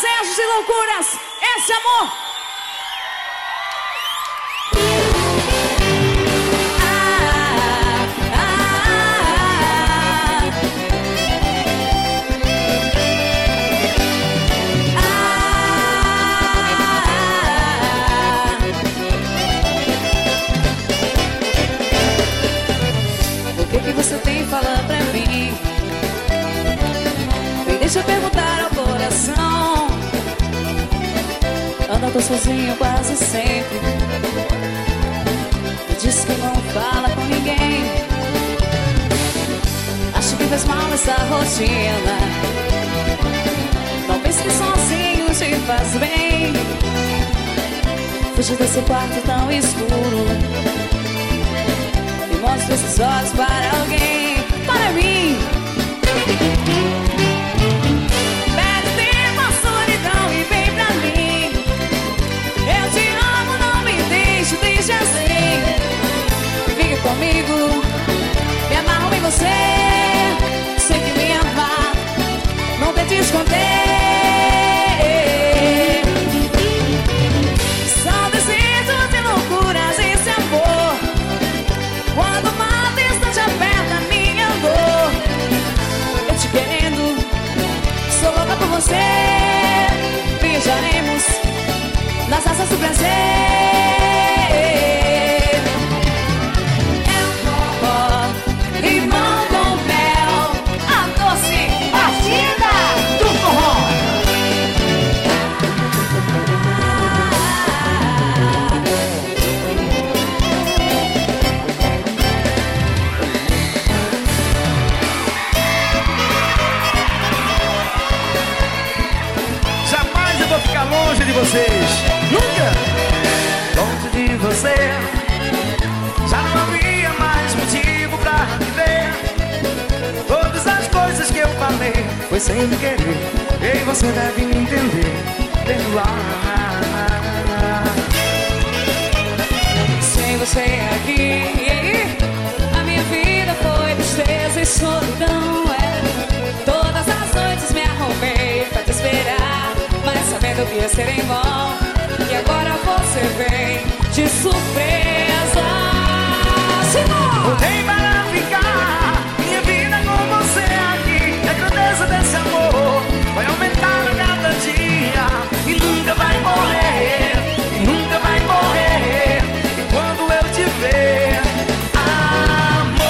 desejos e loucuras, esse amor. O que você tem, fala pra mim. Me deixa perguntar ao coração. Anda tão sozinho quase sempre. Me diz que não fala com ninguém. Acho que faz mal essa rotina. Não pense que sozinho te faz bem. Fuja desse quarto tão escuro. Mostra esses olhos para alguém, para mim. Pede tempo a solidão e vem pra mim. Eu te amo, não me deixe assim. Fique comigo, me amarro em você. Sei que me amar, não tente esconder. São desejos e loucuras esse amor. Quando mata instante aperta minha dor. Eu te querendo, sou louca por você. Viajaremos nas asas do prazer. É um forró, limão com mel, a doce batida do forró. Ficar longe de vocês, nunca. Longe de você, já não havia mais motivo pra viver. Todas as coisas que eu falei foi sem querer, e você deve me entender. Perdoar. Sem você aqui, a minha vida foi tristeza e solidão. Todas as noites me arrumei pra te esperar, mas sabendo que ia ser em vão. E agora você vem de surpresa. Simão! Voltei para ficar, minha vida com você aqui. A grandeza desse amor vai aumentar a cada dia. E nunca vai morrer, e nunca vai morrer. E quando eu te ver, amor.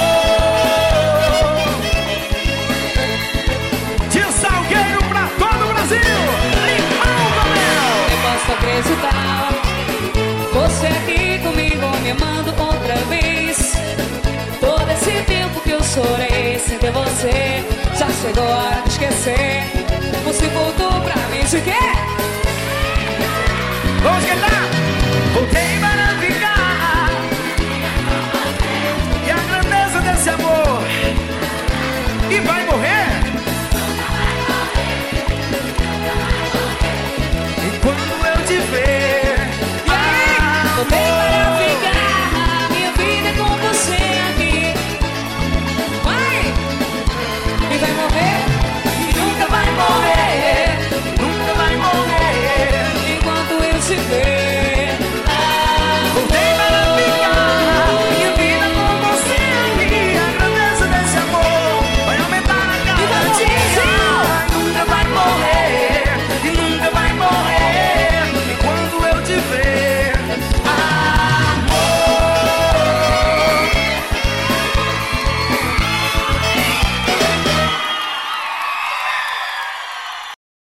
De Salgueiro pra todo o Brasil, Limão com Mel. Eu posso acreditar, você aqui comigo me amando outra vez. Todo esse tempo que eu chorei sem ter você, já chegou a hora de esquecer.